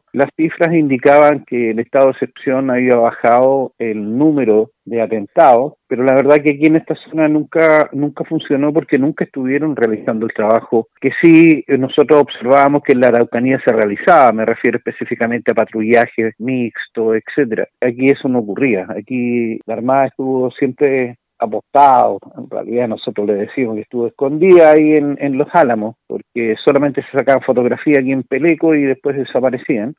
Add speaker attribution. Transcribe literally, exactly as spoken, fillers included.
Speaker 1: Las cifras indicaban que el estado de excepción había bajado el número de atentados, pero la verdad que aquí en esta zona nunca nunca funcionó porque nunca estuvieron realizando el trabajo que sí nosotros observábamos que en la Araucanía se realizaba, me refiero específicamente a patrullaje mixto, etcétera. Aquí eso no ocurría, aquí la Armada estuvo siempre apostado, en realidad nosotros le decimos que estuvo escondida ahí en, en Los Álamos, porque solamente se sacaban fotografías aquí en Peleco y después desaparecían.